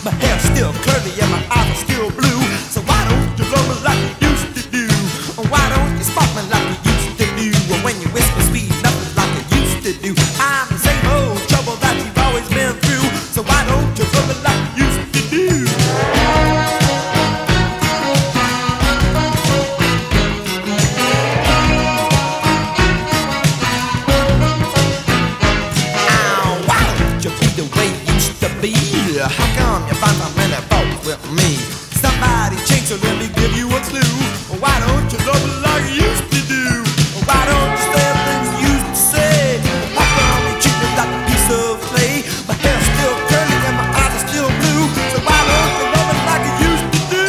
My hair's still curly and my eyes are still blue. So why don't you love me like you used to do? Why don't you spark me like you used to do? When you whisper sweet nothing like you used to do. I'm the same old trouble that you've always been through. So why don't you love me like you used to do? Why don't you be the way you used to be? How come you find so many faults with me? Somebody change, so let me give you a clue. Why don't you love me like you used to do? Why don't you say things you used to say? How come you treat me like a piece of clay? My hair's still curly and my eyes are still blue. So why don't you love me like you used to do?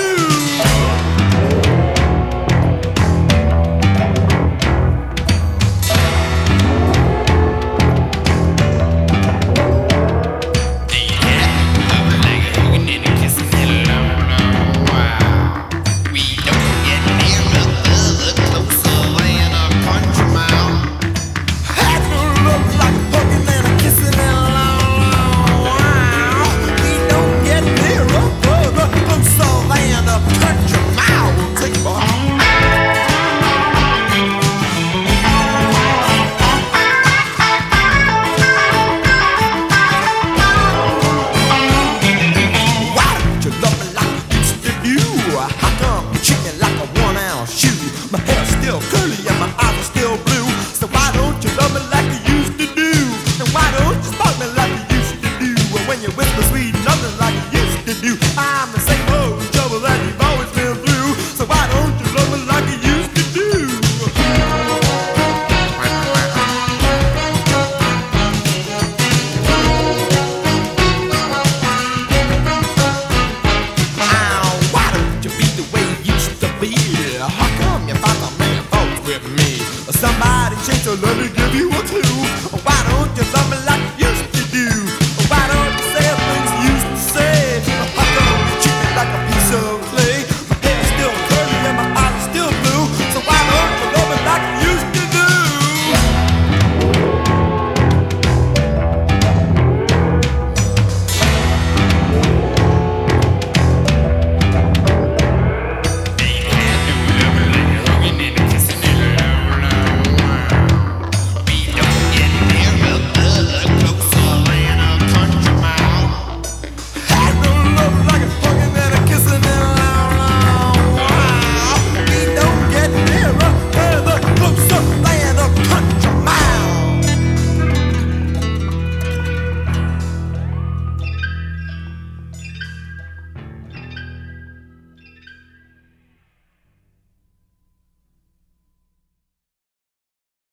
My hair's still curly and my eyes are still blue. So why don't you love me like you used to do? And why don't you spark me like you used to do? And when you whisper sweet nothing like you used to do. I'm the same old trouble that you've always been through. So why don't you love me like you used to do? Why don't you be the way you used to be? How come you find so many faults with me? Somebody change, so let me